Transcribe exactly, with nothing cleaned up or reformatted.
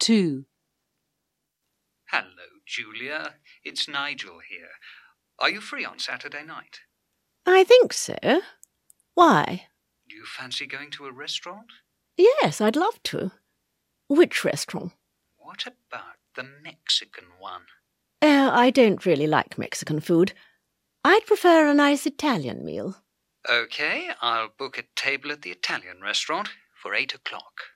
two. Hello, Julia. It's Nigel here. Are you free on Saturday night? I think so. Why? Do you fancy going to a restaurant? Yes, I'd love to. Which restaurant? What about the Mexican one? Oh, I don't really like Mexican food. I'd prefer a nice Italian meal. Okay, I'll book a table at the Italian restaurant for eight o'clock.